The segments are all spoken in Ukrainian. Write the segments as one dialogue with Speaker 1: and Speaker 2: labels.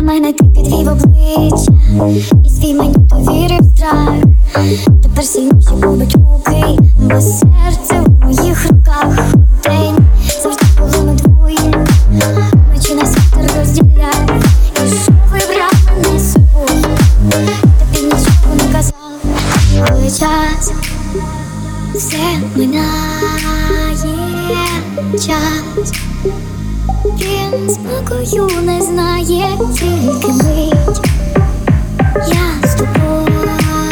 Speaker 1: мене ти підвів обличчя, і свій мені довірив страх. Тепер сильніші будуть руки, бо серце у моїх руках. День завжди було ми двоє, ночі нас вітер розділяє. І що вибрав мене з собою, тобі нічого не казав. Але час все минає, час він спокою не знає, тільки мить я з тобою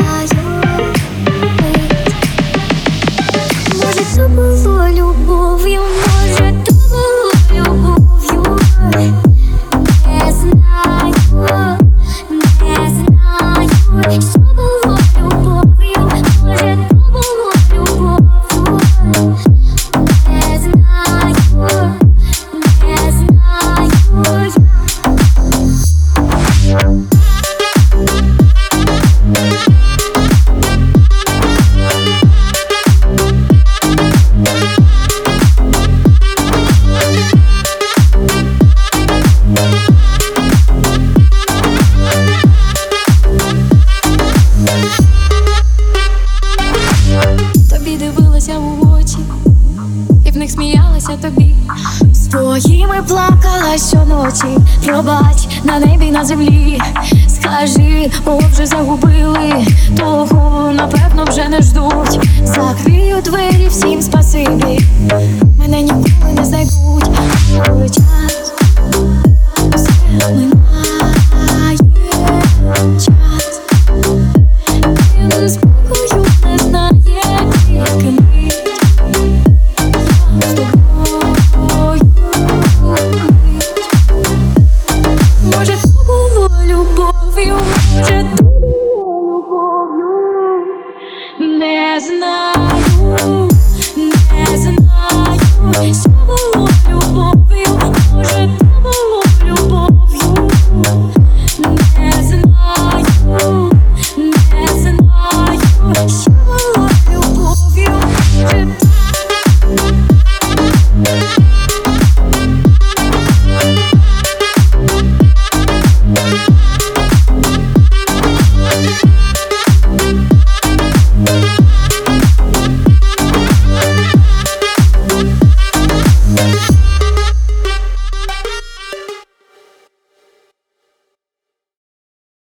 Speaker 1: мить. Може, то було любов'ю, може, то було любов'ю. Не знаю, не знаю, що було любов'ю, може, то було любов'ю. Не знаю, не знаю я.
Speaker 2: Тобі дивилася у очі, і в них сміялася тобі. З твоїми плакала щоночі. Пробач на небі, на землі. Скажи, кого вже загубили, того, напевно, вже не ждуть. Закрию двері, всім спасибі, мене ніколи не знайдуть. Але час все минає, час він спокою не знає, тільки мить я з тобою мить. Може, то було любов'ю, може, то було любов'ю. Не знаю.